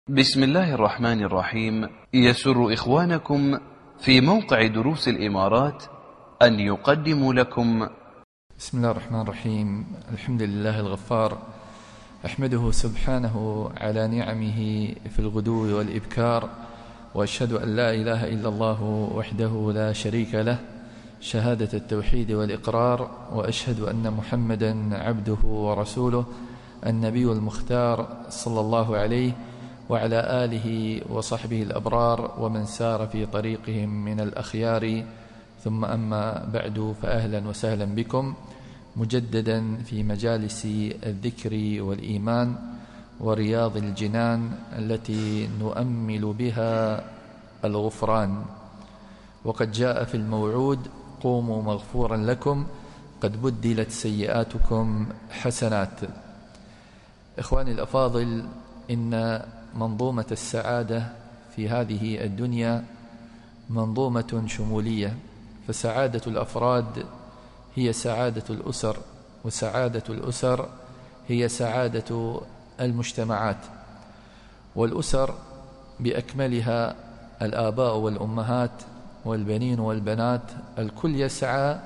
بسم الله الرحمن الرحيم. يسر إخوانكم في موقع دروس الإمارات أن يقدموا لكم بسم الله الرحمن الرحيم. الحمد لله الغفار، أحمده سبحانه على نعمه في الغدو والإبكار، وأشهد أن لا إله إلا الله وحده لا شريك له شهادة التوحيد والإقرار، وأشهد أن محمدا عبده ورسوله النبي المختار صلى الله عليه وعلى آله وصحبه الأبرار ومن سار في طريقهم من الأخيار. ثم أما بعد، فأهلا وسهلا بكم مجددا في مجالس الذكر والإيمان ورياض الجنان التي نؤمل بها الغفران. وقد جاء في الموعود: قوموا مغفورا لكم قد بدلت سيئاتكم حسنات. إخواني الأفاضل، إن منظومة السعادة في هذه الدنيا منظومة شمولية، فسعادة الأفراد هي سعادة الأسر، وسعادة الأسر هي سعادة المجتمعات. والأسر بأكملها الآباء والأمهات والبنين والبنات، الكل يسعى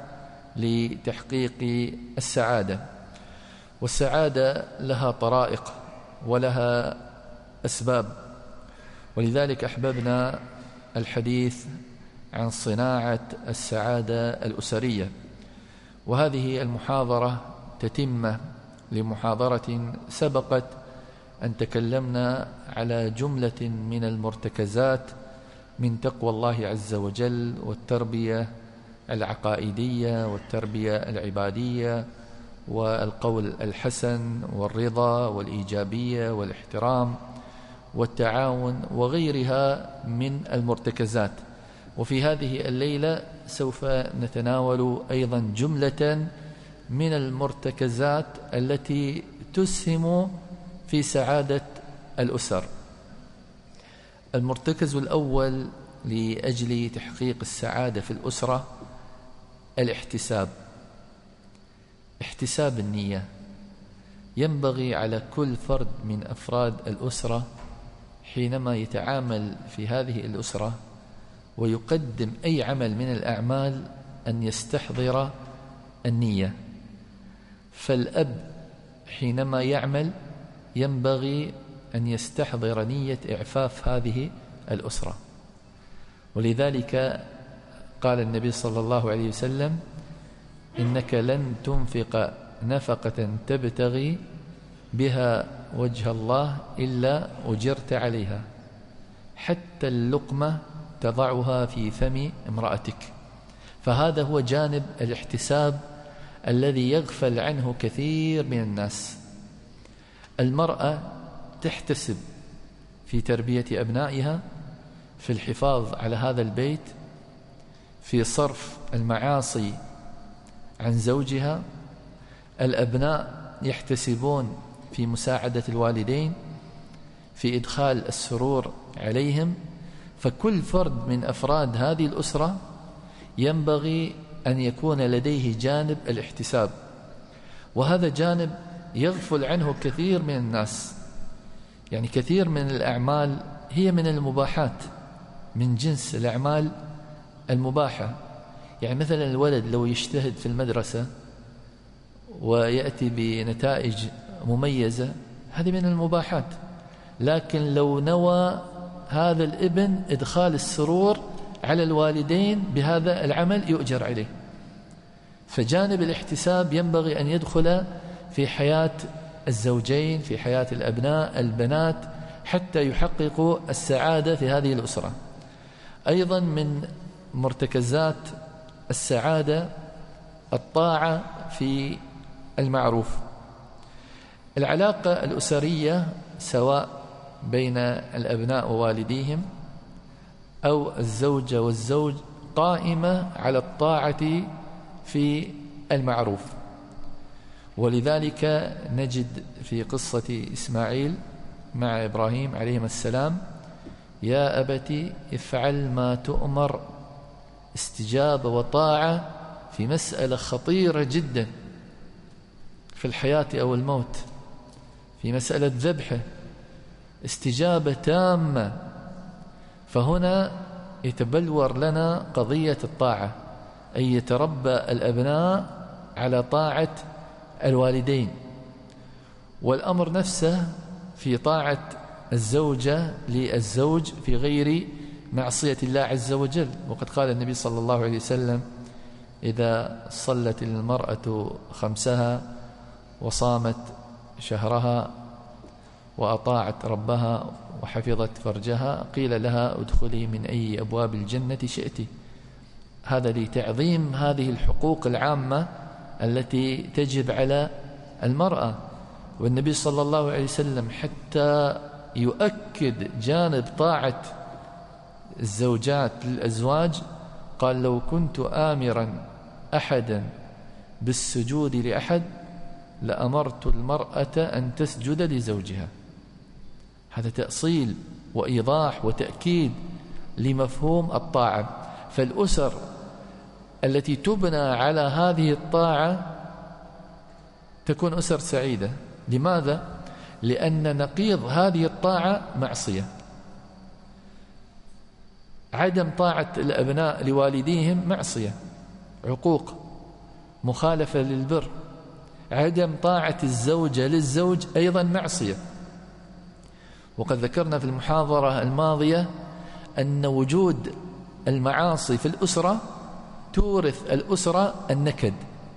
لتحقيق السعادة، والسعادة لها طرائق ولها أسباب. ولذلك أحببنا الحديث عن صناعة السعادة الأسرية، وهذه المحاضرة تتمة لمحاضرة سبقت أن تكلمنا على جملة من المرتكزات من تقوى الله عز وجل والتربية العقائدية والتربية العبادية والقول الحسن والرضا والإيجابية والاحترام والتعاون وغيرها من المرتكزات. وفي هذه الليلة سوف نتناول أيضا جملة من المرتكزات التي تسهم في سعادة الأسر. المرتكز الأول لأجل تحقيق السعادة في الأسرة الاحتساب، احتساب النية. ينبغي على كل فرد من أفراد الأسرة حينما يتعامل في هذه الأسرة ويقدم أي عمل من الأعمال أن يستحضر النية. فالأب حينما يعمل ينبغي أن يستحضر نية إعفاف هذه الأسرة. ولذلك قال النبي صلى الله عليه وسلم: إنك لن تنفق نفقة تبتغي بها وجه الله إلا أجرت عليها، حتى اللقمة تضعها في فم امرأتك. فهذا هو جانب الاحتساب الذي يغفل عنه كثير من الناس. المرأة تحتسب في تربية أبنائها، في الحفاظ على هذا البيت، في صرف المعاصي عن زوجها. الأبناء يحتسبون في مساعدة الوالدين، في إدخال السرور عليهم. فكل فرد من أفراد هذه الأسرة ينبغي أن يكون لديه جانب الاحتساب، وهذا جانب يغفل عنه كثير من الناس. يعني كثير من الأعمال هي من المباحات، من جنس الأعمال المباحة. يعني مثلا الولد لو يجتهد في المدرسة ويأتي بنتائج مميزة، هذه من المباحات. لكن لو نوى هذا الابن إدخال السرور على الوالدين بهذا العمل يؤجر عليه. فجانب الاحتساب ينبغي أن يدخل في حياة الزوجين، في حياة الأبناء البنات، حتى يحققوا السعادة في هذه الأسرة. أيضا من مرتكزات السعادة الطاعة في المعروف. العلاقة الأسرية سواء بين الأبناء ووالديهم أو الزوجة والزوج قائمة على الطاعة في المعروف. ولذلك نجد في قصة إسماعيل مع إبراهيم عليهما السلام: يا أبت افعل ما تؤمر. استجابة وطاعة في مسألة خطيرة جدا في الحياة أو الموت، في مسألة ذبحه. استجابة تامة. فهنا يتبلور لنا قضية الطاعة، أن يتربى الأبناء على طاعة الوالدين، والأمر نفسه في طاعة الزوجة للزوج في غير معصية الله عز وجل. وقد قال النبي صلى الله عليه وسلم: إذا صلت المرأة خمسها وصامت شهرها وأطاعت ربها وحفظت فرجها قيل لها ادخلي من أي أبواب الجنة شئت. هذا لتعظيم هذه الحقوق العامة التي تجب على المرأة. والنبي صلى الله عليه وسلم حتى يؤكد جانب طاعة الزوجات للأزواج قال: لو كنت آمرا أحدا بالسجود لأحد لأمرت المرأة أن تسجد لزوجها. هذا تأصيل وإيضاح وتأكيد لمفهوم الطاعة. فالأسر التي تبنى على هذه الطاعة تكون أسر سعيدة. لماذا؟ لأن نقيض هذه الطاعة معصية. عدم طاعة الأبناء لوالديهم معصية، عقوق، مخالفة للبر. عدم طاعة الزوجة للزوج أيضا معصية. وقد ذكرنا في المحاضرة الماضية أن وجود المعاصي في الأسرة تورث الأسرة النكد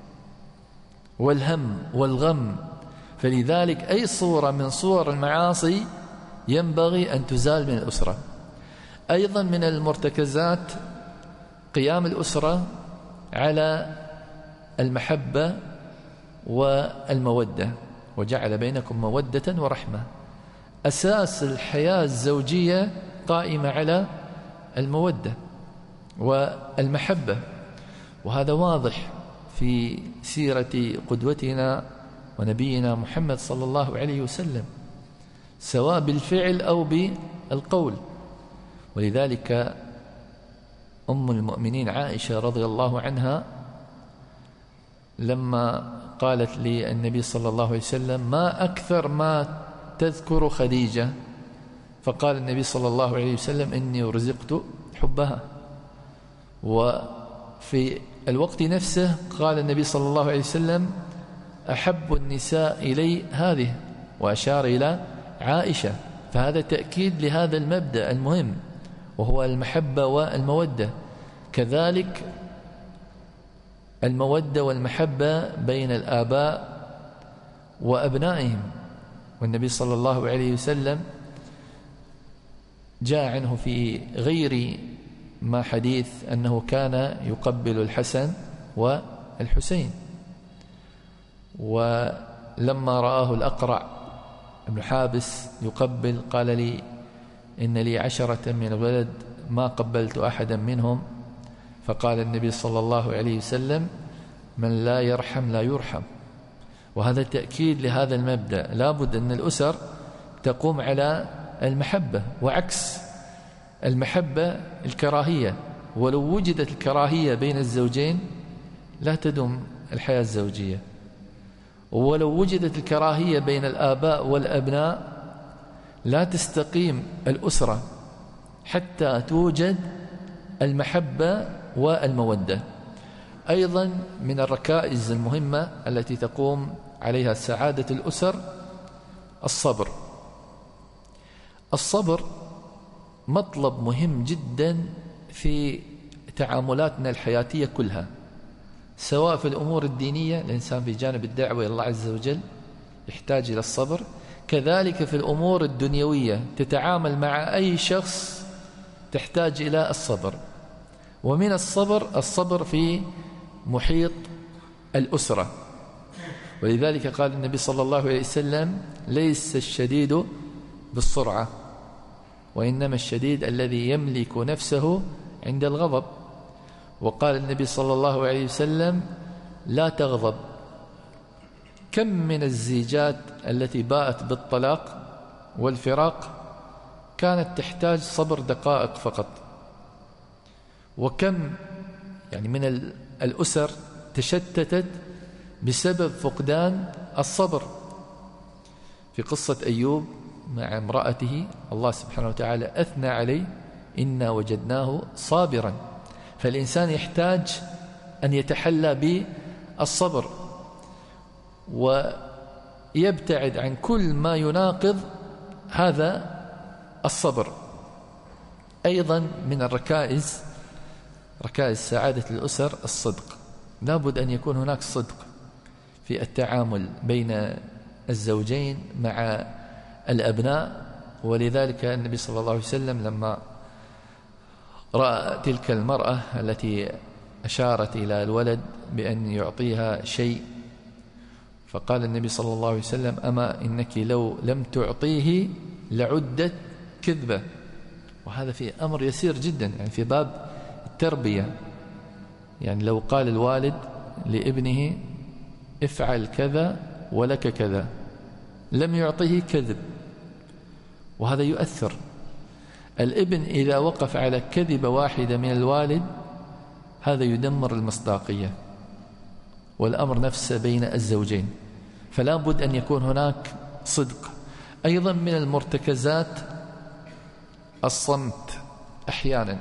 والهم والغم. فلذلك أي صورة من صور المعاصي ينبغي أن تزال من الأسرة. أيضا من المرتكزات قيام الأسرة على المحبة والمودة، وجعل بينكم مودة ورحمة. أساس الحياة الزوجية قائمة على المودة والمحبة، وهذا واضح في سيرة قدوتنا ونبينا محمد صلى الله عليه وسلم، سواء بالفعل أو بالقول. ولذلك أم المؤمنين عائشة رضي الله عنها لما قالت للنبي صلى الله عليه وسلم: ما أكثر ما تذكر خديجة؟ فقال النبي صلى الله عليه وسلم: إني رزقت حبها. وفي الوقت نفسه قال النبي صلى الله عليه وسلم: أحب النساء إلي هذه، وأشار إلى عائشة. فهذا تأكيد لهذا المبدأ المهم وهو المحبة والمودة. كذلك المودة والمحبة بين الآباء وأبنائهم. والنبي صلى الله عليه وسلم جاء عنه في غير ما حديث أنه كان يقبل الحسن والحسين. ولما رآه الأقرع ابن حابس يقبل قال لي: إن لي 10 من الولد ما قبلت أحدا منهم. فقال النبي صلى الله عليه وسلم: من لا يرحم لا يرحم. وهذا تأكيد لهذا المبدأ. لابد أن الأسر تقوم على المحبة، وعكس المحبة الكراهية. ولو وجدت الكراهية بين الزوجين لا تدوم الحياة الزوجية. ولو وجدت الكراهية بين الآباء والأبناء لا تستقيم الأسرة حتى توجد المحبة والمودة. أيضا من الركائز المهمة التي تقوم عليها سعادة الأسر الصبر. الصبر مطلب مهم جدا في تعاملاتنا الحياتية كلها، سواء في الأمور الدينية، الإنسان في جانب الدعوة إلى الله عز وجل يحتاج إلى الصبر، كذلك في الأمور الدنيوية تتعامل مع أي شخص تحتاج إلى الصبر. ومن الصبر في محيط الأسرة. ولذلك قال النبي صلى الله عليه وسلم: ليس الشديد بالسرعة، وإنما الشديد الذي يملك نفسه عند الغضب. وقال النبي صلى الله عليه وسلم: لا تغضب. كم من الزيجات التي باءت بالطلاق والفراق كانت تحتاج صبر دقائق فقط. وكم من الأسر تشتتت بسبب فقدان الصبر. في قصة أيوب مع امرأته الله سبحانه وتعالى أثنى عليه: إنا وجدناه صابرا. فالإنسان يحتاج أن يتحلى بالصبر ويبتعد عن كل ما يناقض هذا الصبر. أيضا من ركائز سعادة الأسر الصدق. لا بد أن يكون هناك صدق في التعامل بين الزوجين مع الأبناء. ولذلك النبي صلى الله عليه وسلم لما رأى تلك المرأة التي أشارت إلى الولد بأن يعطيها شيء، فقال النبي صلى الله عليه وسلم: أما إنك لو لم تعطيه لعدت كذبة. وهذا في أمر يسير جدا، يعني في باب التربية. يعني لو قال الوالد لابنه: افعل كذا ولك كذا، لم يعطيه كذب، وهذا يؤثر. الابن إذا وقف على كذبة واحدة من الوالد هذا يدمر المصداقية، والأمر نفسه بين الزوجين. فلا بد أن يكون هناك صدق. أيضا من المرتكزات الصمت. أحيانا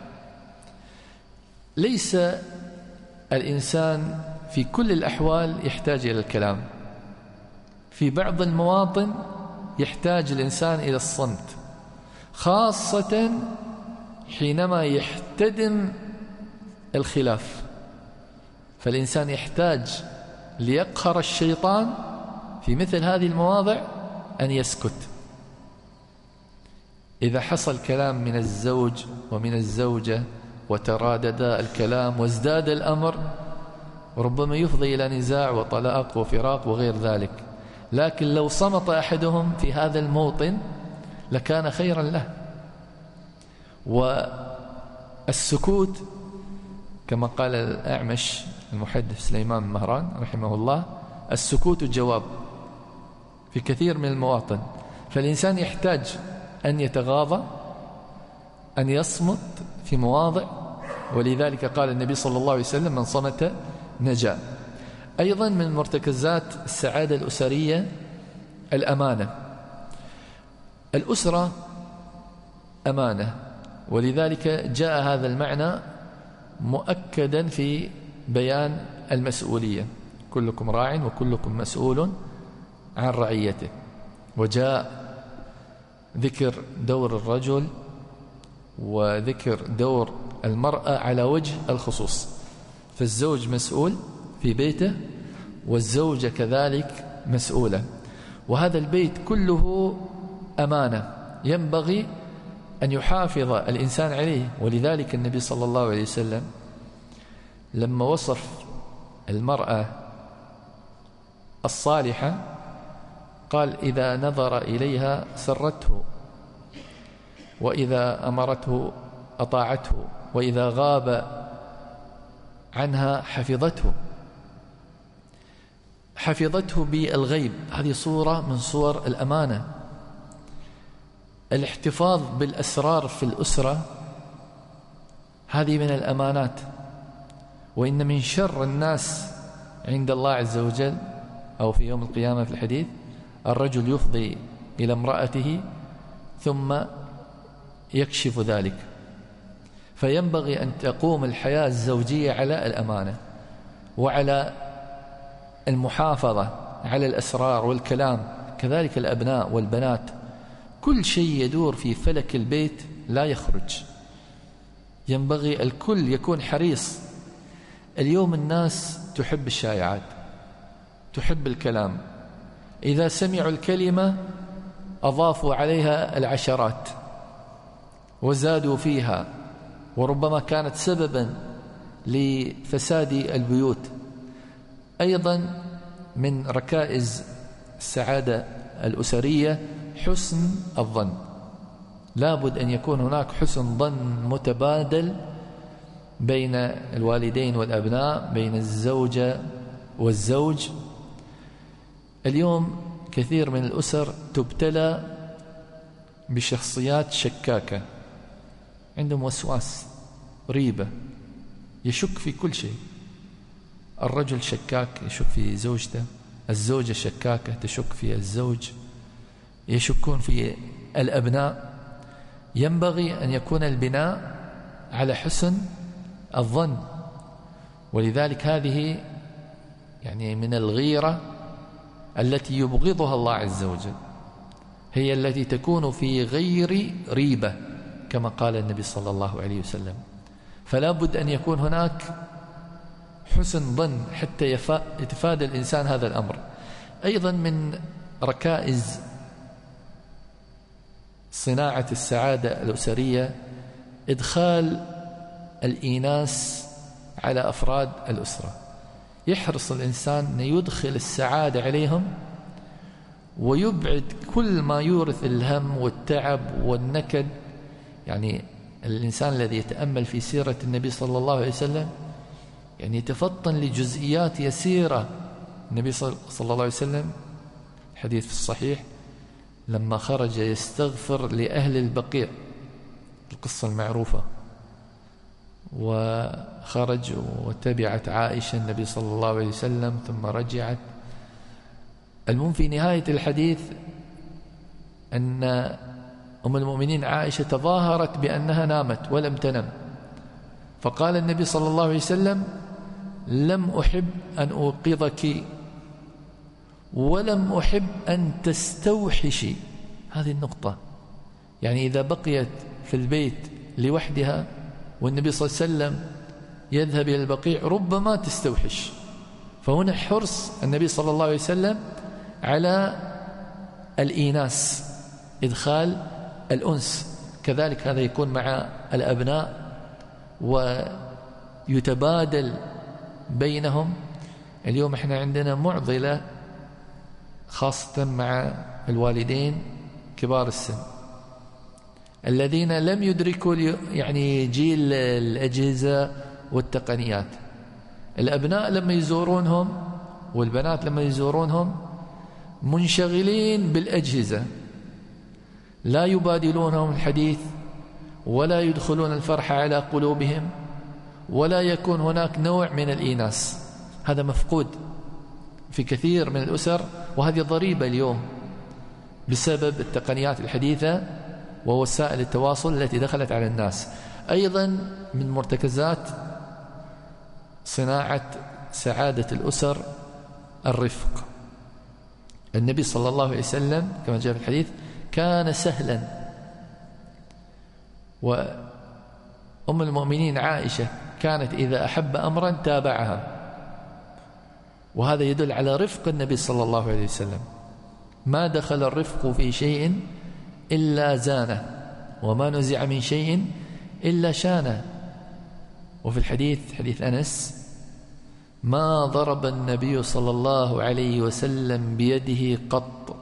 ليس الإنسان في كل الأحوال يحتاج إلى الكلام، في بعض المواطن يحتاج الإنسان إلى الصمت، خاصة حينما يحتدم الخلاف. فالإنسان يحتاج ليقهر الشيطان في مثل هذه المواضع أن يسكت. إذا حصل كلام من الزوج ومن الزوجة وترادد الكلام وازداد الأمر، ربما يفضي إلى نزاع وطلاق وفراق وغير ذلك. لكن لو صمت أحدهم في هذا الموطن لكان خيرا له. والسكوت كما قال الأعمش المحدث سليمان مهران رحمه الله: السكوت جواب في كثير من المواطن. فالإنسان يحتاج أن يتغاضى، أن يصمت في مواضع. ولذلك قال النبي صلى الله عليه وسلم: من صمت نجا. أيضا من مرتكزات السعادة الأسرية الأمانة. الأسرة أمانة، ولذلك جاء هذا المعنى مؤكدا في بيان المسؤولية: كلكم راع وكلكم مسؤول عن رعيته. وجاء ذكر دور الرجل وذكر دور المرأة على وجه الخصوص. فالزوج مسؤول في بيته، والزوجة كذلك مسؤولة، وهذا البيت كله أمانة ينبغي أن يحافظ الإنسان عليه. ولذلك النبي صلى الله عليه وسلم لما وصف المرأة الصالحة قال: إذا نظر إليها سرته، وإذا أمرته أطاعته، وإذا غاب عنها حفظته بالغيب. هذه صورة من صور الأمانة. الاحتفاظ بالأسرار في الأسرة هذه من الأمانات. وإن من شر الناس عند الله عز وجل أو في يوم القيامة في الحديث: الرجل يفضي إلى امرأته ثم يكشف ذلك. فينبغي أن تقوم الحياة الزوجية على الأمانة وعلى المحافظة على الأسرار والكلام. كذلك الأبناء والبنات، كل شيء يدور في فلك البيت لا يخرج. ينبغي الكل يكون حريص. اليوم الناس تحب الشائعات، تحب الكلام. إذا سمعوا الكلمة أضافوا عليها العشرات وزادوا فيها، وربما كانت سببا لفساد البيوت. أيضا من ركائز السعادة الأسرية حسن الظن. لا بد أن يكون هناك حسن ظن متبادل بين الوالدين والأبناء، بين الزوجة والزوج. اليوم كثير من الأسر تبتلى بشخصيات شكاكة، عندهم وسواس، ريبة، يشك في كل شيء. الرجل شكاك يشك في زوجته، الزوجة شكاكة تشك في الزوج، يشكون في الأبناء، ينبغي أن يكون البناء على حسن الظن. ولذلك هذه يعني من الغيرة التي يبغضها الله عز وجل، هي التي تكون في غير ريبة كما قال النبي صلى الله عليه وسلم. فلا بد أن يكون هناك حسن ظن حتى يتفادى الإنسان هذا الأمر. أيضا من ركائز صناعة السعادة الأسرية إدخال الإيناس على أفراد الأسرة. يحرص الإنسان أن يدخل السعادة عليهم ويبعد كل ما يورث الهم والتعب والنكد. يعني الإنسان الذي يتأمل في سيرة النبي صلى الله عليه وسلم يعني يتفطن لجزئيات يسيرة. النبي صلى الله عليه وسلم حديث في الصحيح لما خرج يستغفر لأهل البقيع، القصة المعروفة، وخرج وتبعت عائشة النبي صلى الله عليه وسلم ثم رجعت. المهم في نهاية الحديث أن أم المؤمنين عائشة تظاهرت بأنها نامت ولم تنم، فقال النبي صلى الله عليه وسلم: لم أحب أن أوقظك ولم أحب أن تستوحشي. هذه النقطة، يعني إذا بقيت في البيت لوحدها والنبي صلى الله عليه وسلم يذهب إلى البقيع ربما تستوحش. فهنا حرص النبي صلى الله عليه وسلم على الإيناس، إدخال الأنس. كذلك هذا يكون مع الأبناء ويتبادل بينهم. اليوم احنا عندنا معضلة خاصة مع الوالدين كبار السن الذين لم يدركوا يعني جيل الأجهزة والتقنيات. الأبناء لما يزورونهم والبنات لما يزورونهم منشغلين بالأجهزة، لا يبادلونهم الحديث ولا يدخلون الفرح على قلوبهم ولا يكون هناك نوع من الإيناس. هذا مفقود في كثير من الأسر، وهذه ضريبة اليوم بسبب التقنيات الحديثة ووسائل التواصل التي دخلت على الناس. أيضا من مرتكزات صناعة سعادة الأسر الرفق. النبي صلى الله عليه وسلم كما جاء في الحديث كان سهلا، وأم المؤمنين عائشة كانت إذا أحب أمرا تابعها، وهذا يدل على رفق النبي صلى الله عليه وسلم. ما دخل الرفق في شيء إلا زانه، وما نزع من شيء إلا شانه. وفي الحديث حديث أنس: ما ضرب النبي صلى الله عليه وسلم بيده قط،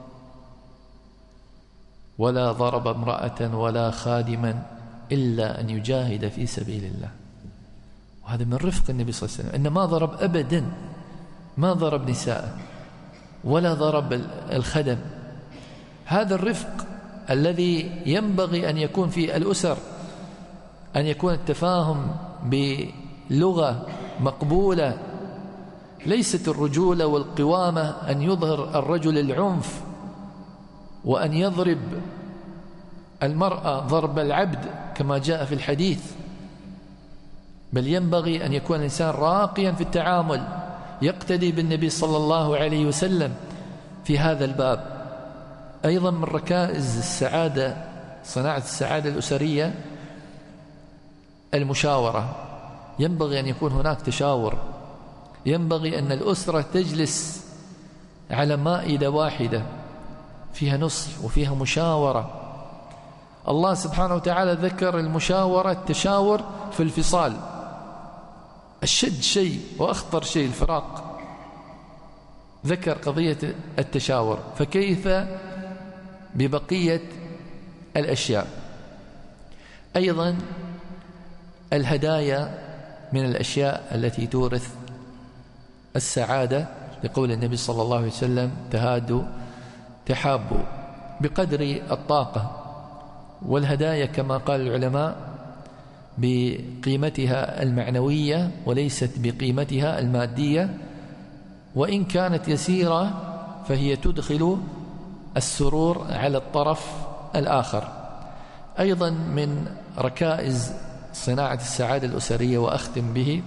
ولا ضرب امرأة ولا خادما إلا أن يجاهد في سبيل الله. وهذا من رفق النبي صلى الله عليه وسلم، إنه ما ضرب أبدا، ما ضرب نساء ولا ضرب الخدم. هذا الرفق الذي ينبغي أن يكون في الأسر، أن يكون التفاهم بلغة مقبولة. ليست الرجولة والقوامة أن يظهر الرجل العنف وأن يضرب المرأة ضرب العبد كما جاء في الحديث، بل ينبغي أن يكون الإنسان راقيا في التعامل، يقتدي بالنبي صلى الله عليه وسلم في هذا الباب. أيضا من ركائز السعادة صناعة السعادة الأسرية المشاورة. ينبغي أن يكون هناك تشاور، ينبغي أن الأسرة تجلس على مائدة واحدة فيها نصح وفيها مشاورة. الله سبحانه وتعالى ذكر المشاورة التشاور في الفصال، الشد شيء وأخطر شيء الفراق، ذكر قضية التشاور، فكيف ببقية الأشياء؟ أيضا الهدايا من الأشياء التي تورث السعادة، لقول النبي صلى الله عليه وسلم: تهادوا تحابوا بقدر الطاقة. والهدايا كما قال العلماء بقيمتها المعنوية وليست السرور على الطرف الآخر. أيضا من ركائز صناعة السعادة الأسرية وأختم به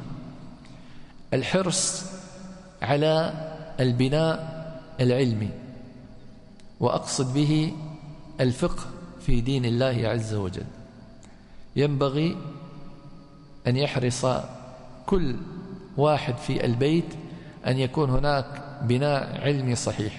الحرص على البناء العلمي، وأقصد به الفقه في دين الله عز وجل. ينبغي أن يحرص كل واحد في البيت أن يكون هناك بناء علمي صحيح،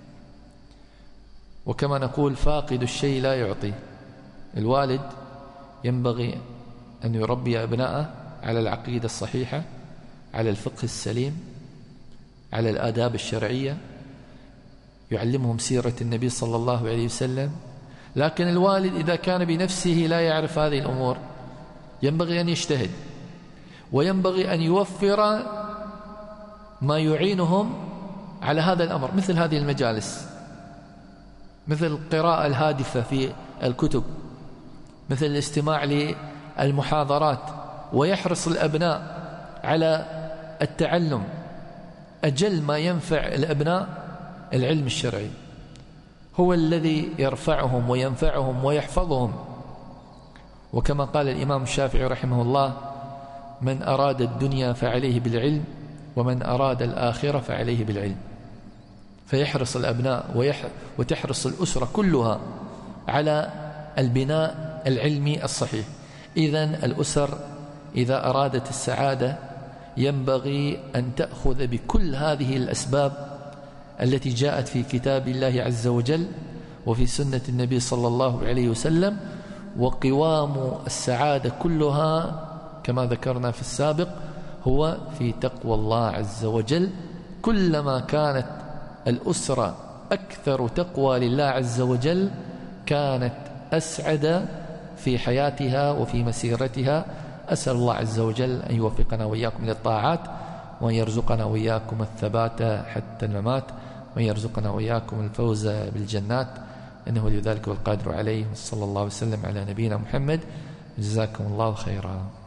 وكما نقول فاقد الشيء لا يعطي. الوالد ينبغي أن يربي أبناءه على العقيدة الصحيحة، على الفقه السليم، على الآداب الشرعية، يعلمهم سيرة النبي صلى الله عليه وسلم. لكن الوالد إذا كان بنفسه لا يعرف هذه الأمور ينبغي أن يجتهد، وينبغي أن يوفر ما يعينهم على هذا الأمر، مثل هذه المجالس، مثل القراءة الهادفة في الكتب، مثل الاستماع للمحاضرات، ويحرص الأبناء على التعلم. أجل ما ينفع الأبناء العلم الشرعي، هو الذي يرفعهم وينفعهم ويحفظهم. وكما قال الإمام الشافعي رحمه الله: من أراد الدنيا فعليه بالعلم، ومن أراد الآخرة فعليه بالعلم. فيحرص الأبناء وتحرص الأسرة كلها على البناء العلمي الصحيح. إذن الأسر إذا أرادت السعادة ينبغي أن تأخذ بكل هذه الأسباب التي جاءت في كتاب الله عز وجل وفي سنة النبي صلى الله عليه وسلم. وقوام السعادة كلها كما ذكرنا في السابق هو في تقوى الله عز وجل. كلما كانت الأسرة أكثر تقوى لله عز وجل كانت أسعد في حياتها وفي مسيرتها. أسأل الله عز وجل أن يوفقنا وإياكم للطاعات، وأن يرزقنا وإياكم الثبات حتى الممات، وأن يرزقنا وإياكم الفوز بالجنات، إنه لذلك والقادر عليه. صلى الله وسلم على نبينا محمد. جزاكم الله خيرا.